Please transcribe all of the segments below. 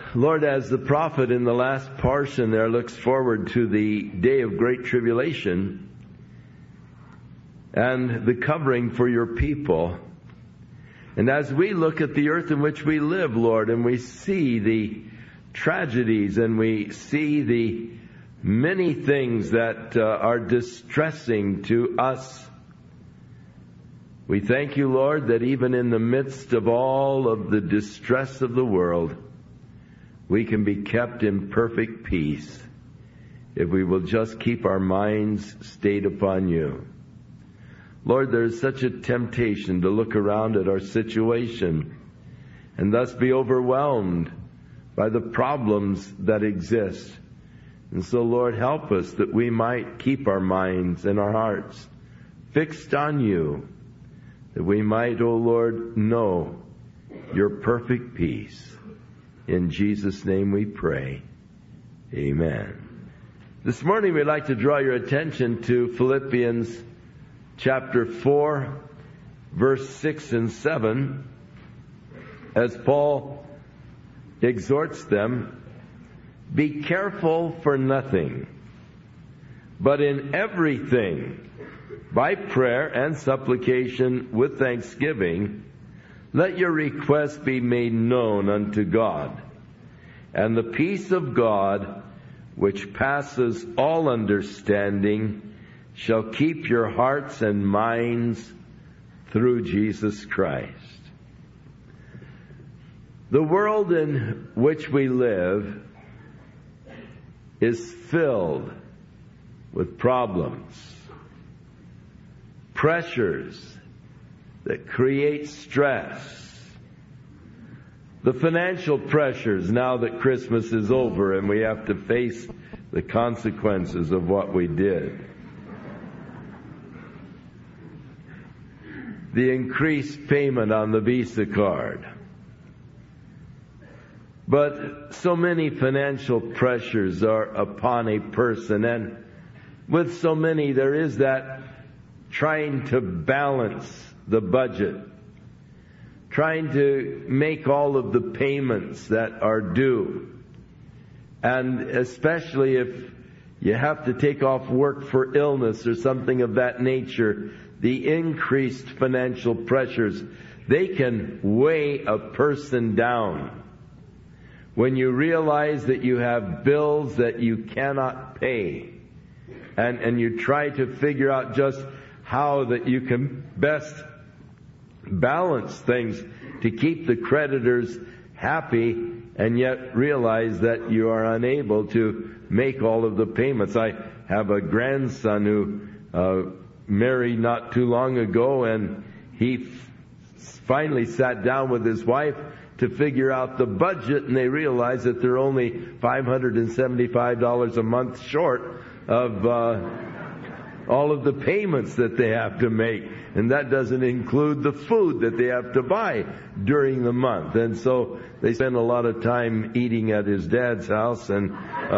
Lord, as the prophet in the last portion there looks forward to the day of great tribulation and the covering for your people, and as we look at the earth in which we live, Lord, and we see the tragedies and we see the many things that are distressing to us, we thank you, Lord, that even in the midst of all of the distress of the world, we can be kept in perfect peace if we will just keep our minds stayed upon you. Lord, there is such a temptation to look around at our situation and thus be overwhelmed by the problems that exist. And so, Lord, help us that we might keep our minds and our hearts fixed on you, that we might, O Lord, know your perfect peace. In Jesus' name we pray. Amen. This morning we'd like to draw your attention to Philippians chapter 4, verse 6 and 7, as Paul exhorts them, "Be careful for nothing, but in everything, by prayer and supplication with thanksgiving, let your requests be made known unto God. And the peace of God, which passes all understanding, shall keep your hearts and minds through Jesus Christ." The world in which we live is filled with problems, pressures that create stress. The financial pressures now that Christmas is over and we have to face the consequences of what we did. The increased payment on the Visa card. But so many financial pressures are upon a person, and with so many there is that trying to balance the budget, trying to make all of the payments that are due. And especially if you have to take off work for illness or something of that nature, the increased financial pressures, they can weigh a person down. When you realize that you have bills that you cannot pay, and you try to figure out just how that you can best balance things to keep the creditors happy, and yet realize that you are unable to make all of the payments. I have a grandson who married not too long ago, and he finally sat down with his wife to figure out the budget, and they realized that they're only $575 a month short of all of the payments that they have to make. And that doesn't include the food that they have to buy during the month. And so they spend a lot of time eating at his dad's house. And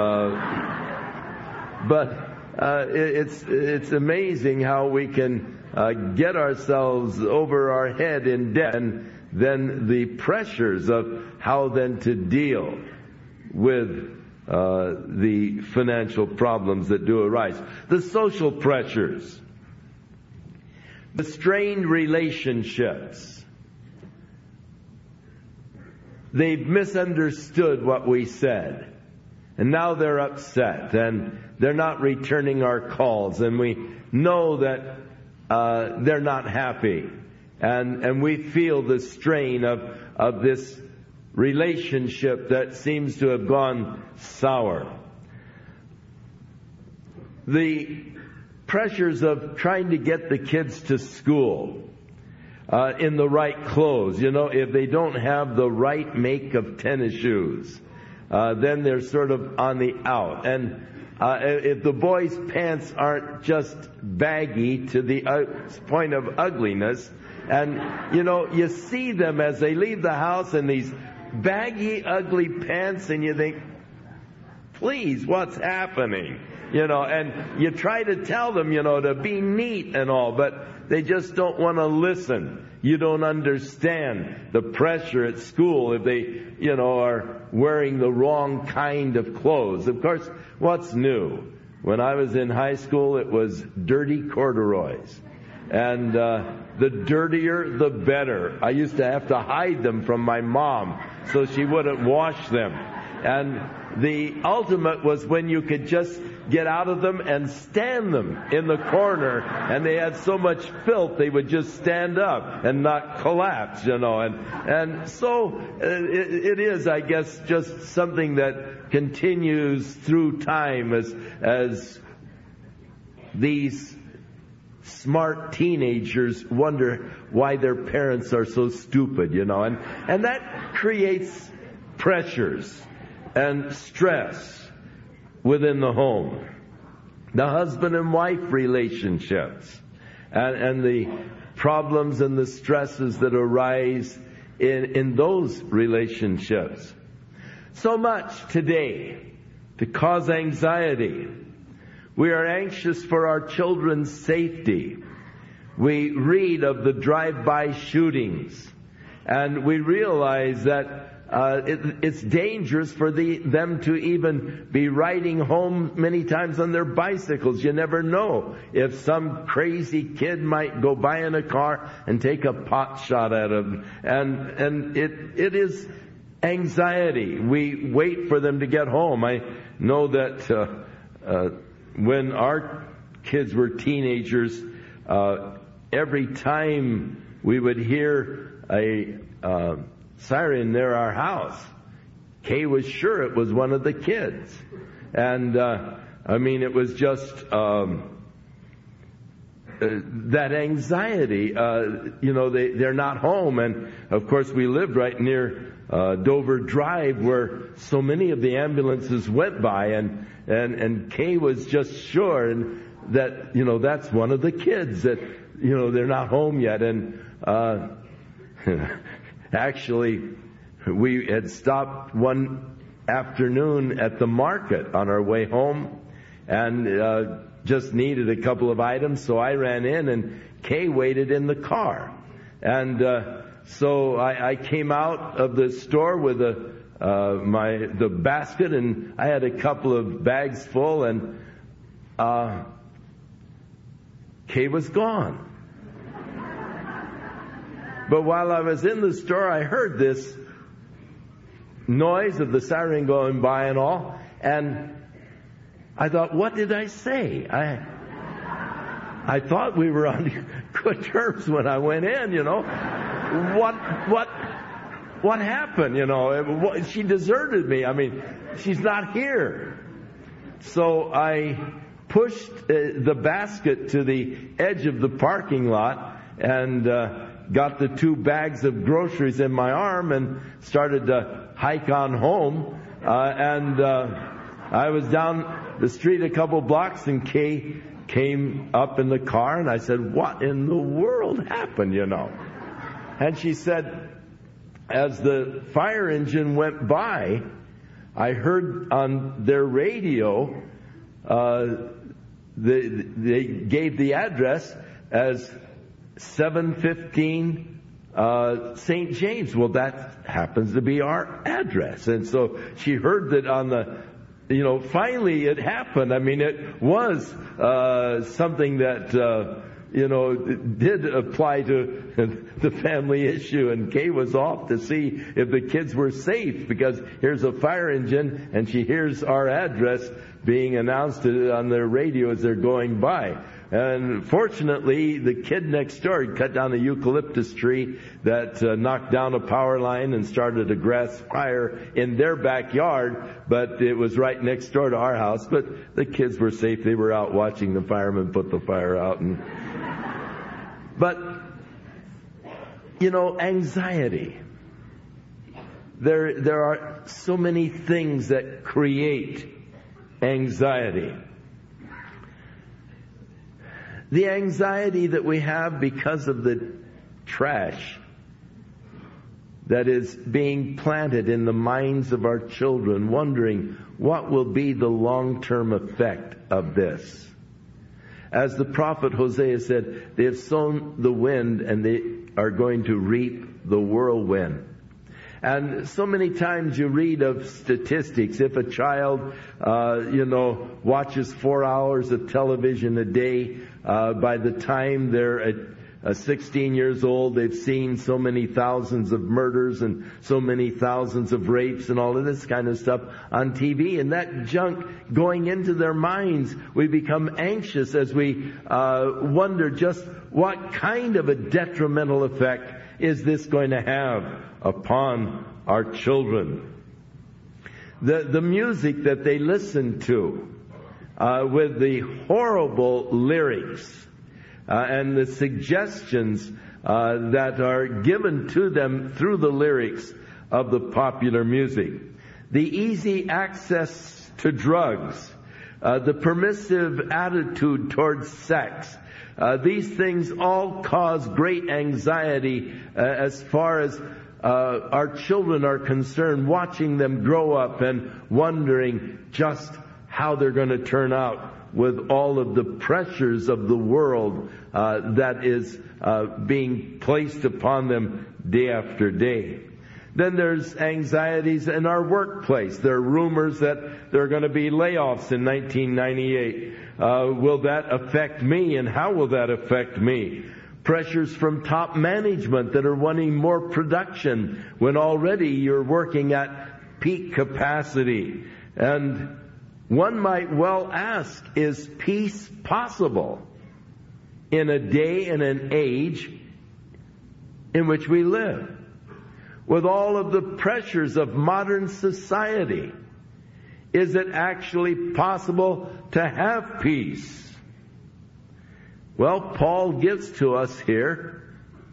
it's amazing how we can get ourselves over our head in debt, and then the pressures of how then to deal with the financial problems that do arise. The social pressures, the strained relationships. They've misunderstood what we said, and now they're upset, and they're not returning our calls, and we know that they're not happy, and we feel the strain of this relationship that seems to have gone sour. The pressures of trying to get the kids to school in the right clothes. You know, if they don't have the right make of tennis shoes, then they're sort of on the out. And if the boys' pants aren't just baggy to the point of ugliness, and, you know, you see them as they leave the house in these baggy, ugly pants, and you think, please, what's happening? And you try to tell them, to be neat and all, but they just don't want to listen. You don't understand the pressure at school if they, are wearing the wrong kind of clothes. Of course, what's new? When I was in high school, it was dirty corduroys. And the dirtier, the better. I used to have to hide them from my mom so she wouldn't wash them. And the ultimate was when you could just get out of them and stand them in the corner, and they had so much filth they would just stand up and not collapse, And so it is, I guess, just something that continues through time as these smart teenagers wonder why their parents are so stupid, and that creates pressures and stress within the home. The husband and wife relationships and the problems and the stresses that arise in those relationships. So much today to cause anxiety. We are anxious for our children's safety. We read of the drive-by shootings, and we realize that it's dangerous for them to even be riding home many times on their bicycles. You never know if some crazy kid might go by in a car and take a pot shot at them. And it is anxiety. We wait for them to get home. I know that when our kids were teenagers, every time we would hear a siren near our house, Kay was sure it was one of the kids. And it was just that anxiety. They're not home. And of course we lived right near Dover Drive, where so many of the ambulances went by, and Kay was just sure that that's one of the kids, that they're not home yet. And actually, we had stopped one afternoon at the market on our way home, and just needed a couple of items, so I ran in, and Kay waited in the car. And so I came out of the store with the basket, and I had a couple of bags full, and Kay was gone. But while I was in the store, I heard this noise of the siren going by and all, and I thought, what did I say? I thought we were on good terms when I went in, What happened, She deserted me. She's not here. So I pushed the basket to the edge of the parking lot and got the 2 bags of groceries in my arm and started to hike on home. I was down the street a couple blocks, and Kay came up in the car, and I said, what in the world happened, And she said, as the fire engine went by, I heard on their radio, they gave the address as 715 St. James. Well, that happens to be our address. And so she heard that on the, finally it happened. It was something that, did apply to the family issue. And Kay was off to see if the kids were safe, because here's a fire engine, and she hears our address being announced on their radio as they're going by. And fortunately, the kid next door had cut down a eucalyptus tree that knocked down a power line and started a grass fire in their backyard, but it was right next door to our house. But the kids were safe. They were out watching the firemen put the fire out. But, anxiety. There are so many things that create anxiety. The anxiety that we have because of the trash that is being planted in the minds of our children, wondering what will be the long-term effect of this. As the prophet Hosea said, they have sown the wind and they are going to reap the whirlwind. And so many times you read of statistics. If a child, watches 4 hours of television a day, by the time they're at 16 years old, they've seen so many thousands of murders and so many thousands of rapes and all of this kind of stuff on TV. And that junk going into their minds, we become anxious as we wonder just what kind of a detrimental effect is this going to have upon our children. The music that they listen to with the horrible lyrics and the suggestions that are given to them through the lyrics of the popular music, the easy access to drugs, the permissive attitude towards sex, these things all cause great anxiety as far as our children are concerned, watching them grow up and wondering just how they're going to turn out with all of the pressures of the world that is being placed upon them day after day. Then there's anxieties in our workplace. There are rumors that there are going to be layoffs in 1998. Will that affect me, and how will that affect me? Pressures from top management that are wanting more production when already you're working at peak capacity. And one might well ask, is peace possible in a day and an age in which we live? With all of the pressures of modern society, is it actually possible to have peace? Well, Paul gives to us here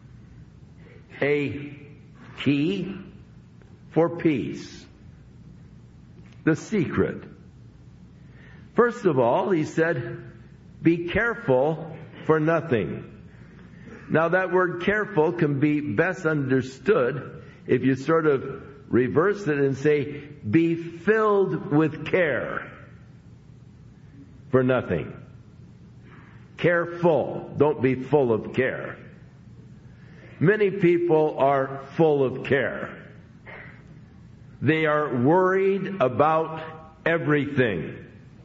a key for peace. The secret. First of all, he said, be careful for nothing. Now that word careful can be best understood if you sort of reverse it and say, be filled with care for nothing. Careful. Don't be full of care. Many people are full of care. They are worried about everything.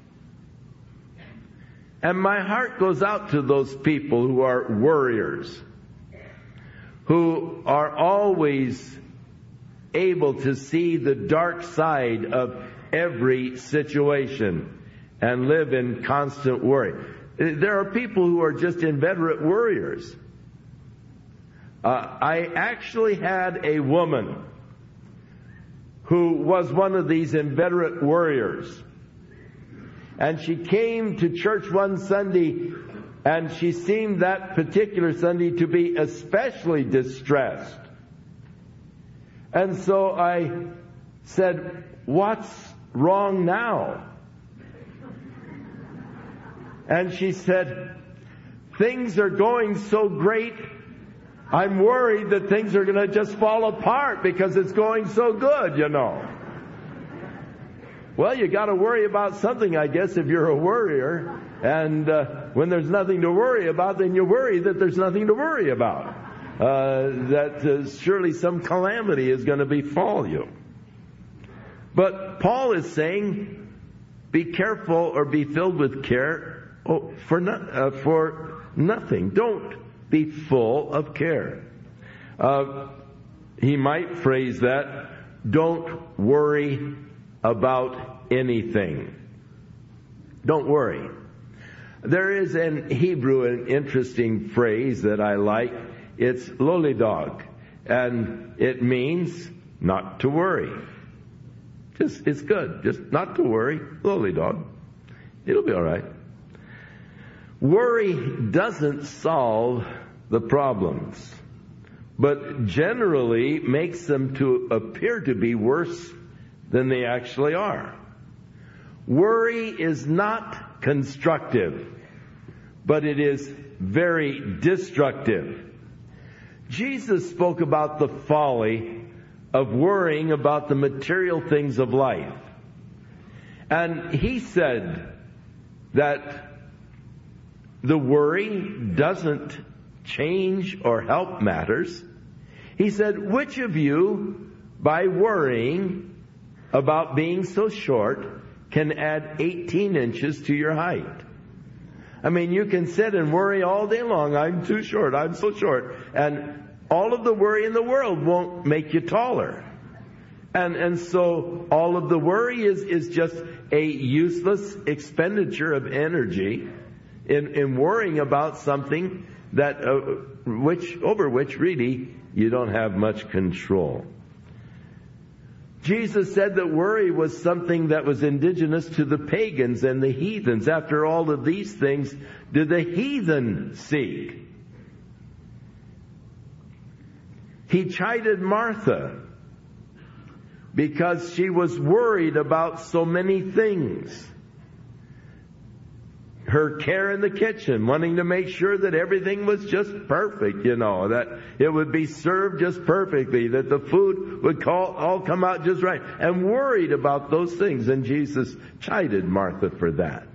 And my heart goes out to those people who are worriers, who are always able to see the dark side of every situation and live in constant worry. There are people who are just inveterate worriers. I actually had a woman who was one of these inveterate worriers. And she came to church one Sunday, and she seemed that particular Sunday to be especially distressed. And so I said, what's wrong now? And she said, things are going so great, I'm worried that things are going to just fall apart because it's going so good, you know. Well, you got to worry about something, I guess, if you're a worrier. And when there's nothing to worry about, then you worry that there's nothing to worry about. That surely some calamity is going to befall you. But Paul is saying, be careful or be filled with care for nothing. Don't be full of care. He might phrase that, don't worry about anything. Don't worry. There is in Hebrew an interesting phrase that I like. It's lolidog, and it means not to worry. It's good. Just not to worry. Lolidog. It'll be all right. Worry doesn't solve the problems, but generally makes them to appear to be worse than they actually are. Worry is not constructive, but it is very destructive. Jesus spoke about the folly of worrying about the material things of life. And he said that the worry doesn't change or help matters. He said, which of you, by worrying about being so short, can add 18 inches to your height? I mean, you can sit and worry all day long. I'm too short. I'm so short. And all of the worry in the world won't make you taller. And so all of the worry is just a useless expenditure of energy in worrying about something that over which really you don't have much control. Jesus said that worry was something that was indigenous to the pagans and the heathens. After all of these things did the heathen seek. He chided Martha because she was worried about so many things. Her care in the kitchen, wanting to make sure that everything was just perfect, that it would be served just perfectly, that the food would all come out just right, and worried about those things. And Jesus chided Martha for that.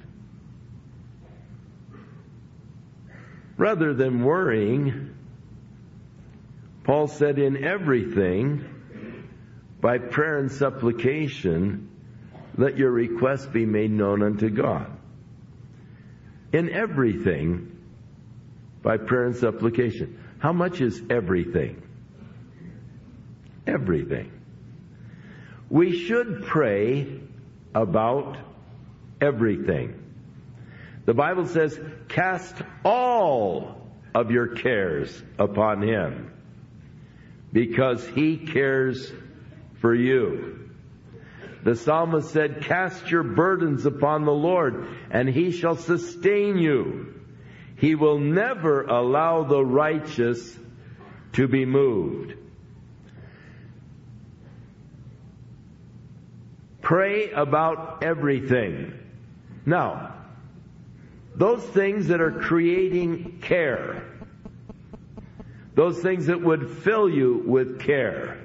Rather than worrying, Paul said, in everything, by prayer and supplication, let your requests be made known unto God. In everything, by prayer and supplication. How much is everything? Everything. We should pray about everything. The Bible says, cast all of your cares upon Him, because He cares for you. The psalmist said, cast your burdens upon the Lord, and He shall sustain you. He will never allow the righteous to be moved. Pray about everything. Now, those things that are creating care, those things that would fill you with care,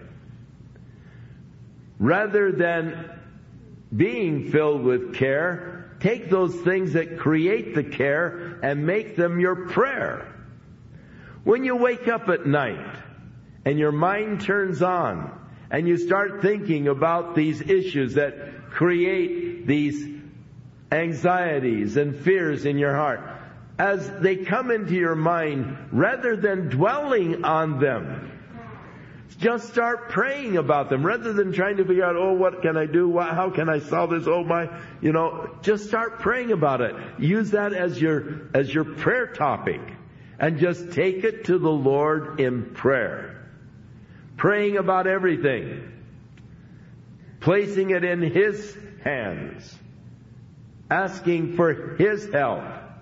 rather than being filled with care, take those things that create the care and make them your prayer. When you wake up at night and your mind turns on and you start thinking about these issues that create these anxieties and fears in your heart, as they come into your mind, rather than dwelling on them, just start praying about them rather than trying to figure out, what can I do? How can I solve this? Just start praying about it. Use that as your prayer topic and just take it to the Lord in prayer. Praying about everything. Placing it in His hands. Asking for His help.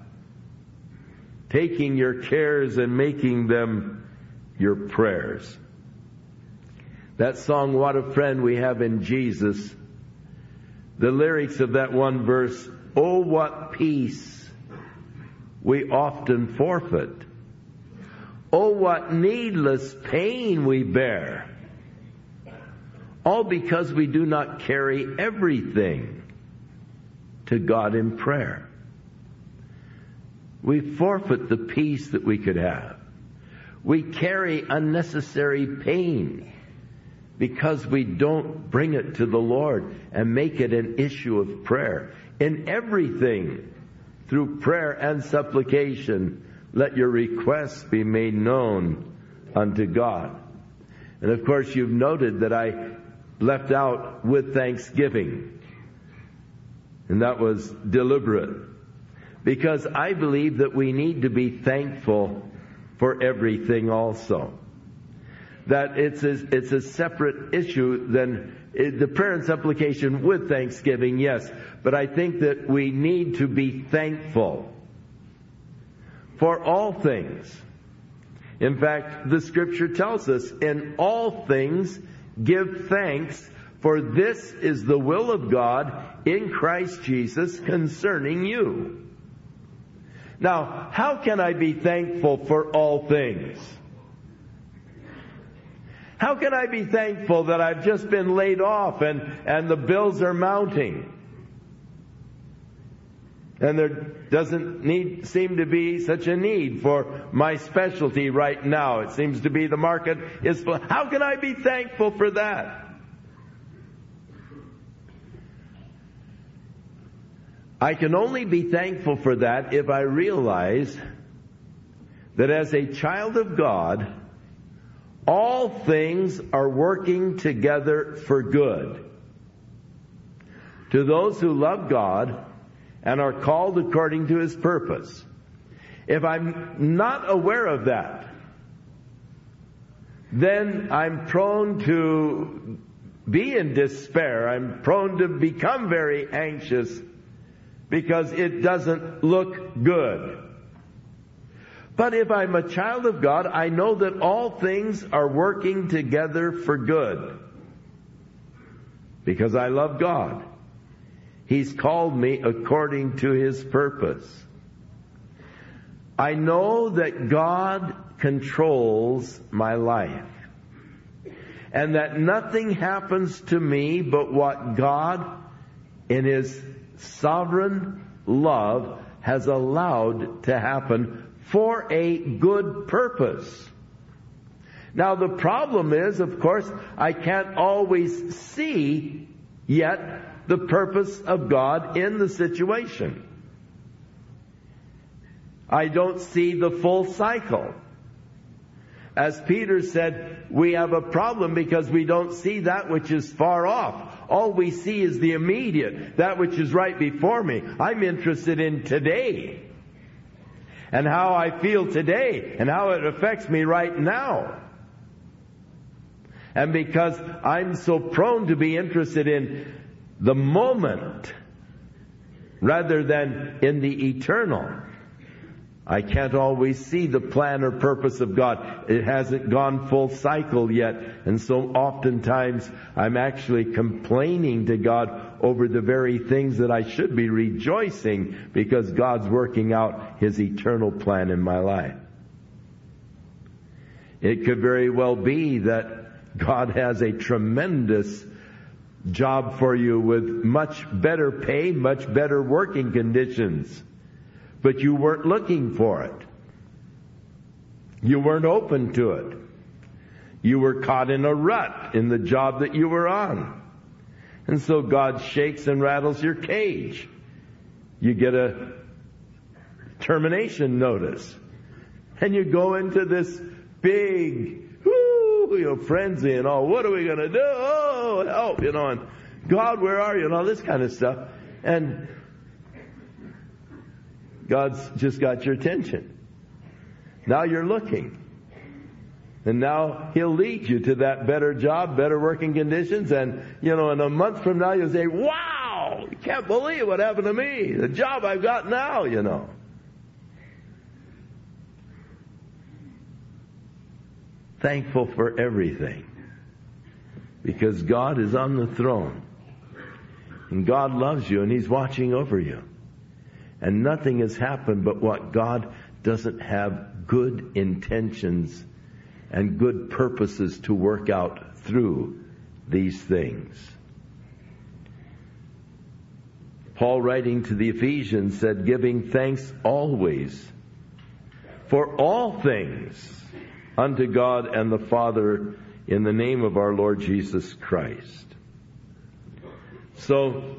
Taking your cares and making them your prayers. That song, What a Friend We Have in Jesus, the lyrics of that one verse, oh, what peace we often forfeit. Oh, what needless pain we bear. All because we do not carry everything to God in prayer. We forfeit the peace that we could have. We carry unnecessary pain because we don't bring it to the Lord and make it an issue of prayer. In everything, through prayer and supplication, let your requests be made known unto God. And of course, you've noted that I left out with thanksgiving. And that was deliberate. Because I believe that we need to be thankful for everything also. That it's a separate issue than the prayer and supplication with thanksgiving, yes. But I think that we need to be thankful for all things. In fact, the Scripture tells us, in all things give thanks, for this is the will of God in Christ Jesus concerning you. Now, how can I be thankful for all things? How can I be thankful that I've just been laid off and the bills are mounting? And there doesn't seem to be such a need for my specialty right now. It seems to be the market is full. How can I be thankful for that? I can only be thankful for that if I realize that as a child of God, all things are working together for good to those who love God and are called according to His purpose. If I'm not aware of that, then I'm prone to be in despair. I'm prone to become very anxious because it doesn't look good. But if I'm a child of God, I know that all things are working together for good because I love God. He's called me according to His purpose. I know that God controls my life and that nothing happens to me but what God, in His sovereign love, has allowed to happen for a good purpose. Now the problem is, of course, I can't always see yet the purpose of God in the situation. I don't see the full cycle. As Peter said, we have a problem because we don't see that which is far off. All we see is the immediate, that which is right before me. I'm interested in today and how I feel today and how it affects me right now. And because I'm so prone to be interested in the moment rather than in the eternal, I can't always see the plan or purpose of God. It hasn't gone full cycle yet. And so oftentimes I'm actually complaining to God over the very things that I should be rejoicing because God's working out His eternal plan in my life. It could very well be that God has a tremendous job for you with much better pay, much better working conditions. But you weren't looking for it. You weren't open to it. You were caught in a rut in the job that you were on. And so God shakes and rattles your cage. You get a termination notice. And you go into this big, frenzy and all. What are we going to do? Oh, help, and God, where are you? And all this kind of stuff. And God's just got your attention. Now you're looking. And now He'll lead you to that better job, better working conditions. And, in a month from now you'll say, wow, you can't believe what happened to me. The job I've got now, Thankful for everything. Because God is on the throne. And God loves you and He's watching over you. And nothing has happened but what God doesn't have good intentions and good purposes to work out through these things. Paul, writing to the Ephesians, said, giving thanks always for all things unto God and the Father in the name of our Lord Jesus Christ. So,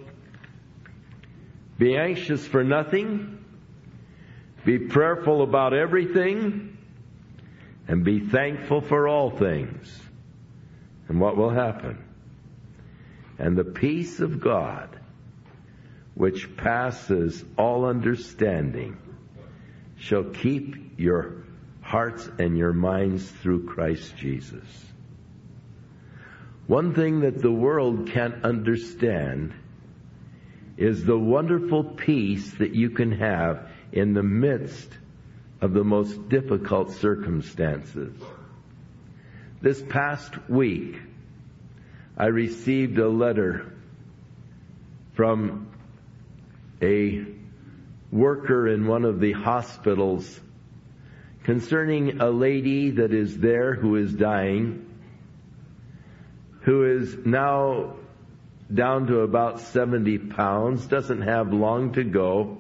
be anxious for nothing, be prayerful about everything, and be thankful for all things. And what will happen? And the peace of God, which passes all understanding, shall keep your hearts and your minds through Christ Jesus. One thing that the world can't understand is the wonderful peace that you can have in the midst of the most difficult circumstances. This past week, I received a letter from a worker in one of the hospitals concerning a lady that is there who is dying. who is now down to about 70 pounds, doesn't have long to go,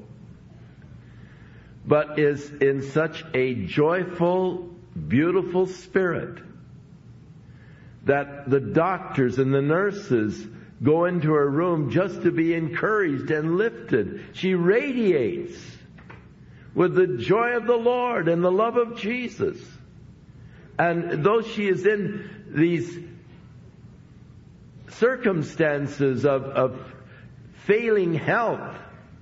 but is in such a joyful, beautiful spirit that the doctors and the nurses go into her room just to be encouraged and lifted. She radiates with the joy of the Lord and the love of Jesus. And though she is in these circumstances of failing health,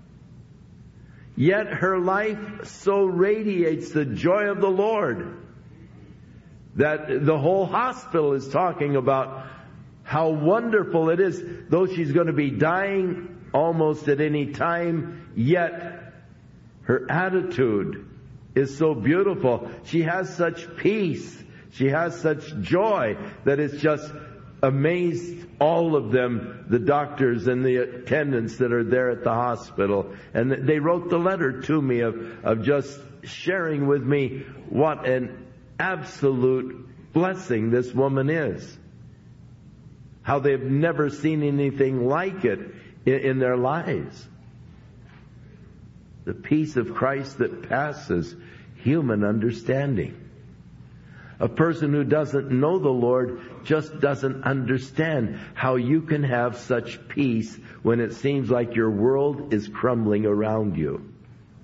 yet her life so radiates the joy of the Lord that the whole hospital is talking about how wonderful it is. Though she's going to be dying almost at any time, yet her attitude is so beautiful. She has such peace. She has such joy that it's just amazed all of them, the doctors and the attendants that are there at the hospital. And they wrote the letter to me of just sharing with me what an absolute blessing this woman is. How they've never seen anything like it in their lives. The peace of Christ that passes human understanding. A person who doesn't know the Lord just doesn't understand how you can have such peace when it seems like your world is crumbling around you.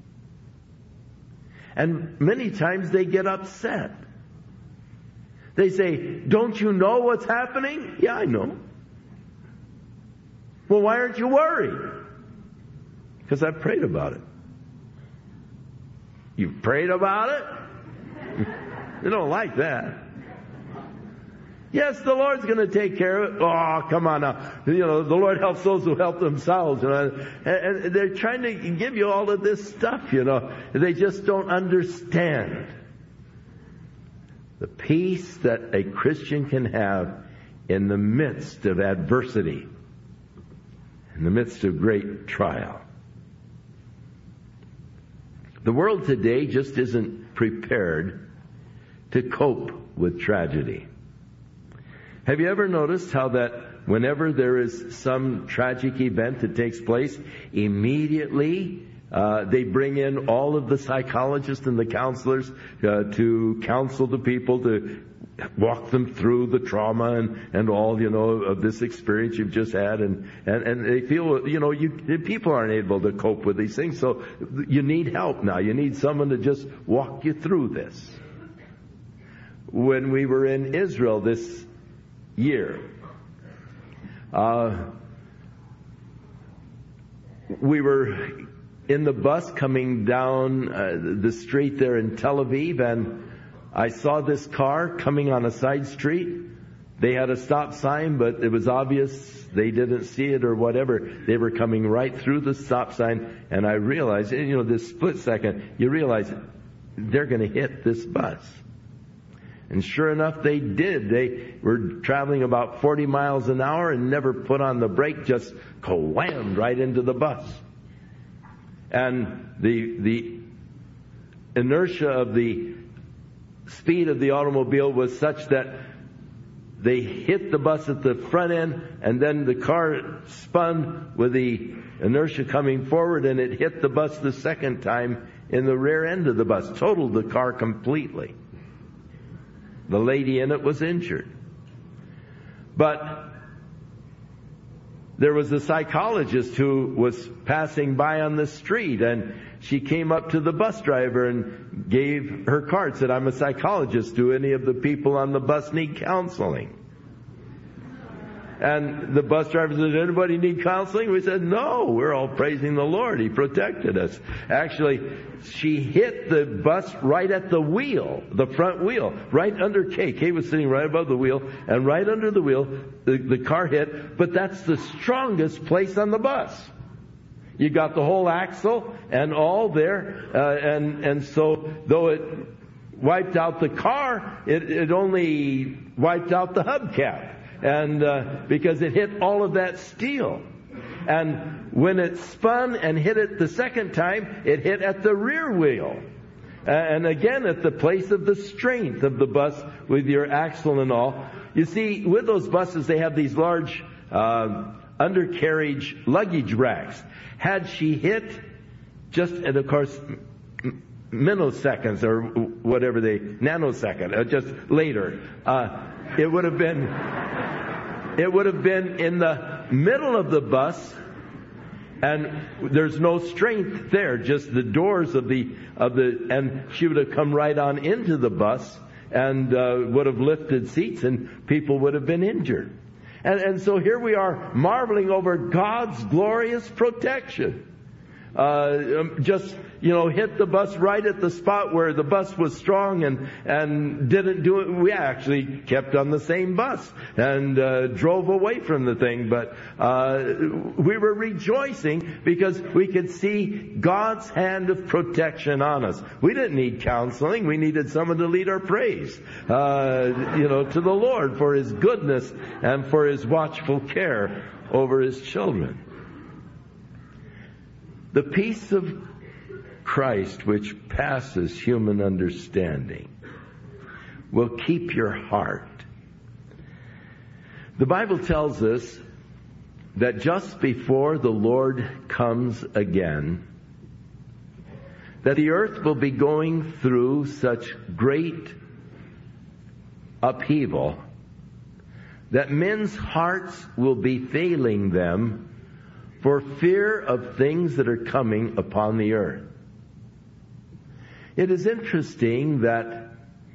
And many times they get upset. They say, "Don't you know what's happening?" "Yeah, I know." "Well, why aren't you worried?" "Because I prayed about it." "You prayed about it?" They don't like that. "Yes, the Lord's going to take care of it." "Oh, come on now. The Lord helps those who help themselves." And they're trying to give you all of this stuff, They just don't understand the peace that a Christian can have in the midst of adversity, in the midst of great trial. The world today just isn't prepared to cope with tragedy. Have you ever noticed how that whenever there is some tragic event that takes place, immediately they bring in all of the psychologists and the counselors to counsel the people, to walk them through the trauma and all, of this experience you've just had. And they feel, people aren't able to cope with these things. So you need help now. You need someone to just walk you through this. When we were in Israel this year, we were in the bus coming down the street there in Tel Aviv, and I saw this car coming on a side street. They had a stop sign, but it was obvious they didn't see it or whatever. They were coming right through the stop sign, and I realized, this split second, you realize they're going to hit this bus. And sure enough, they did. They were traveling about 40 miles an hour and never put on the brake, just whammed right into the bus. And the inertia of the speed of the automobile was such that they hit the bus at the front end, and then the car spun with the inertia coming forward, and it hit the bus the second time in the rear end of the bus, totaled the car completely. The lady in it was injured. But there was a psychologist who was passing by on the street, and she came up to the bus driver and gave her card, said, "I'm a psychologist. Do any of the people on the bus need counseling?" And the bus driver said, "Does anybody need counseling?" We said, "No, we're all praising the Lord. He protected us." Actually, she hit the bus right at the wheel, the front wheel, right under Kay. Kay was sitting right above the wheel, and right under the wheel, the car hit, but that's the strongest place on the bus. You got the whole axle and all there, and so though it wiped out the car, it only wiped out the hubcap. And because it hit all of that steel. And when it spun and hit it the second time, it hit at the rear wheel. And again, at the place of the strength of the bus with your axle and all. You see, with those buses, they have these large undercarriage luggage racks. Had she hit just, and of course, milliseconds or whatever nanosecond, just later, it would have been in the middle of the bus, and there's no strength there, just the doors and she would have come right on into the bus and would have lifted seats, and people would have been injured. And so here we are marveling over God's glorious protection. Just, hit the bus right at the spot where the bus was strong and didn't do it. We actually kept on the same bus and drove away from the thing. But we were rejoicing because we could see God's hand of protection on us. We didn't need counseling. We needed someone to lead our praise, to the Lord for His goodness and for His watchful care over His children. The peace of Christ, which passes human understanding, will keep your heart. The Bible tells us that just before the Lord comes again, that the earth will be going through such great upheaval that men's hearts will be failing them for fear of things that are coming upon the earth. It is interesting that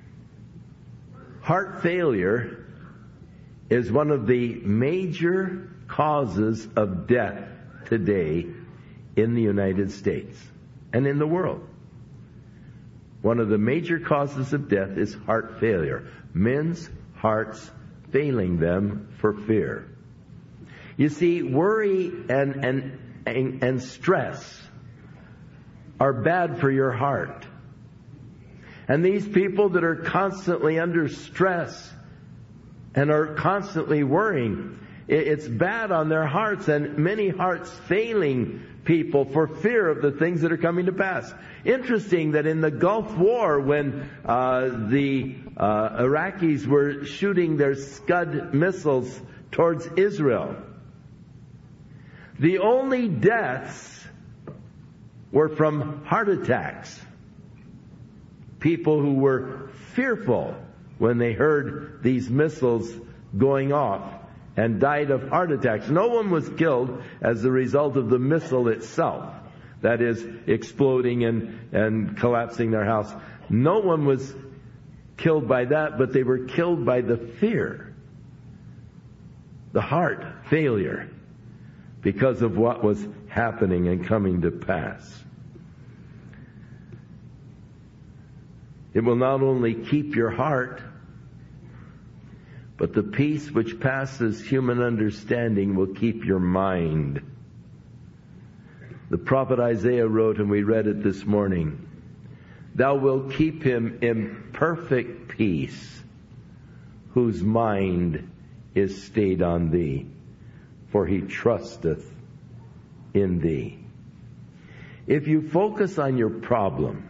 heart failure is one of the major causes of death today in the United States and in the world. One of the major causes of death is heart failure. Men's hearts failing them for fear. You see, worry and stress are bad for your heart. And these people that are constantly under stress and are constantly worrying, it's bad on their hearts, and many hearts failing people for fear of the things that are coming to pass. Interesting that in the Gulf War, when the Iraqis were shooting their Scud missiles towards Israel, the only deaths were from heart attacks. People who were fearful when they heard these missiles going off and died of heart attacks. No one was killed as a result of the missile itself, that is, exploding and collapsing their house. No one was killed by that, but they were killed by the fear, the heart failure, because of what was happening and coming to pass. It will not only keep your heart, but the peace which passes human understanding will keep your mind. The prophet Isaiah wrote, and we read it this morning, "Thou wilt keep him in perfect peace, whose mind is stayed on thee, for he trusteth in thee." If you focus on your problem,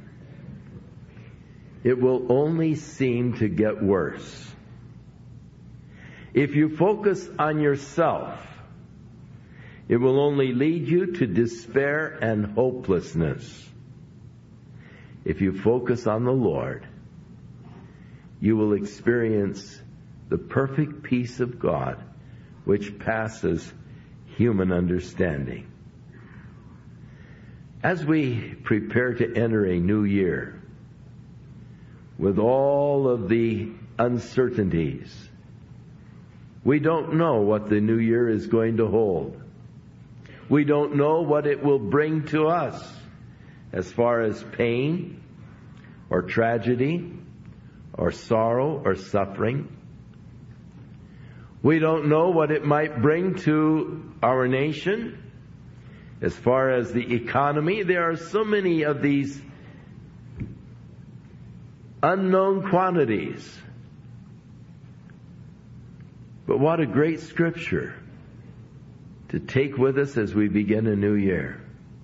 it will only seem to get worse. If you focus on yourself, it will only lead you to despair and hopelessness. If you focus on the Lord, you will experience the perfect peace of God, which passes human understanding. As we prepare to enter a new year, with all of the uncertainties, we don't know what the new year is going to hold. We don't know what it will bring to us as far as pain or tragedy or sorrow or suffering. We don't know what it might bring to our nation as far as the economy. There are so many of these unknown quantities. But what a great scripture to take with us as we begin a new year.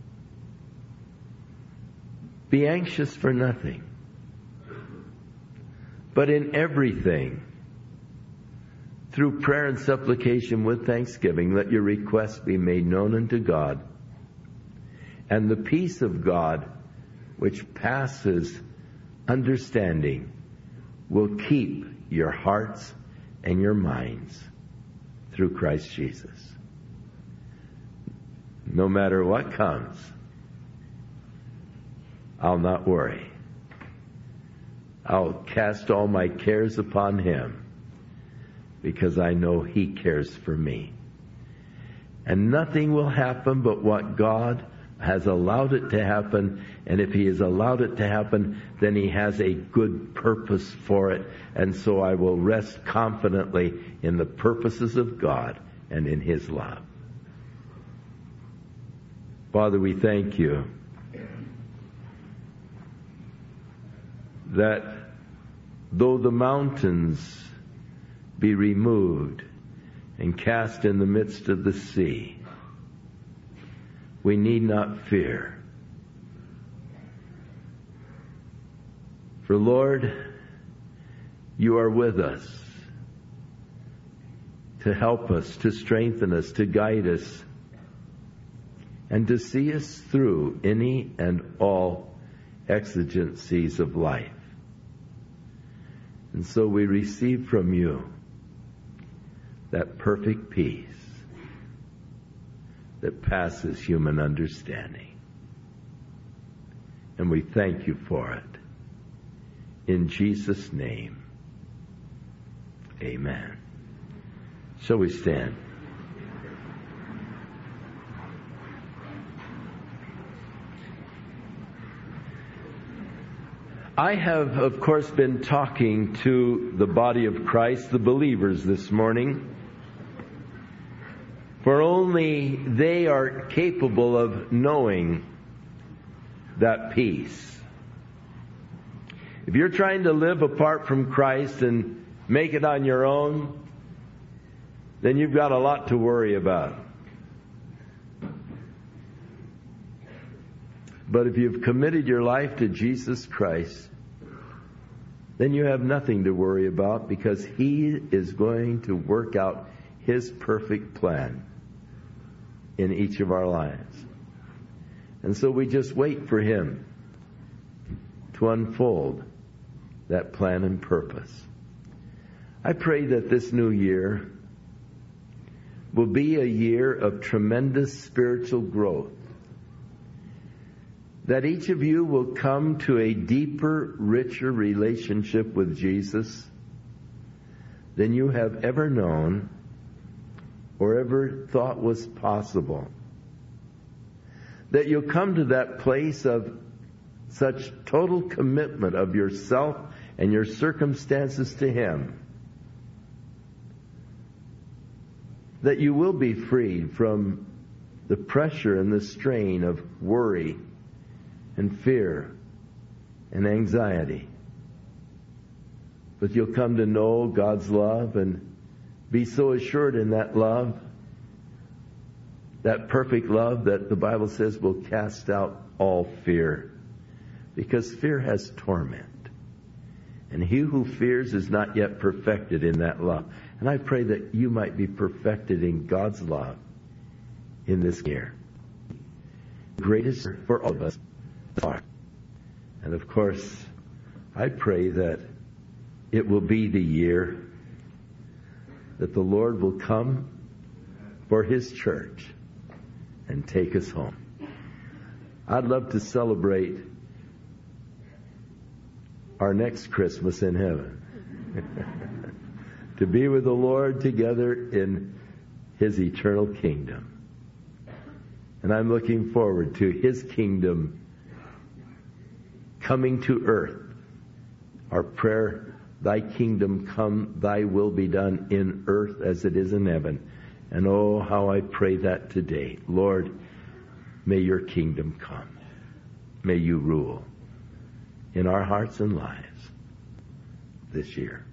Be anxious for nothing, but in everything, through prayer and supplication with thanksgiving, let your requests be made known unto God. And the peace of God, which passes understanding, will keep your hearts and your minds through Christ Jesus. No matter what comes, I'll not worry. I'll cast all my cares upon Him, because I know He cares for me. And nothing will happen but what God has allowed it to happen. And if He has allowed it to happen, then He has a good purpose for it. And so I will rest confidently in the purposes of God and in His love. Father, we thank You that though the mountains be removed and cast in the midst of the sea, we need not fear. For Lord, You are with us to help us, to strengthen us, to guide us, and to see us through any and all exigencies of life. And so we receive from You that perfect peace that passes human understanding. And we thank You for it. In Jesus' name, amen. Shall we stand? I have, of course, been talking to the body of Christ, the believers, this morning. For only they are capable of knowing that peace. If you're trying to live apart from Christ and make it on your own, then you've got a lot to worry about. But if you've committed your life to Jesus Christ, then you have nothing to worry about, because He is going to work out His perfect plan in each of our lives. And so we just wait for Him to unfold that plan and purpose. I pray that this new year will be a year of tremendous spiritual growth. That each of you will come to a deeper, richer relationship with Jesus than you have ever known or ever thought was possible. That you'll come to that place of such total commitment of yourself and your circumstances to Him that you will be freed from the pressure and the strain of worry and fear and anxiety. But you'll come to know God's love and be so assured in that love, that perfect love that the Bible says will cast out all fear. Because fear has torment. And he who fears is not yet perfected in that love. And I pray that you might be perfected in God's love in this year. The greatest for all of us. And of course, I pray that it will be the year that the Lord will come for His church and take us home. I'd love to celebrate our next Christmas in heaven. To be with the Lord together in His eternal kingdom. And I'm looking forward to His kingdom coming to earth. Our prayer, Thy kingdom come, Thy will be done in earth as it is in heaven. And oh, how I pray that today. Lord, may Your kingdom come. May You rule in our hearts and lives this year.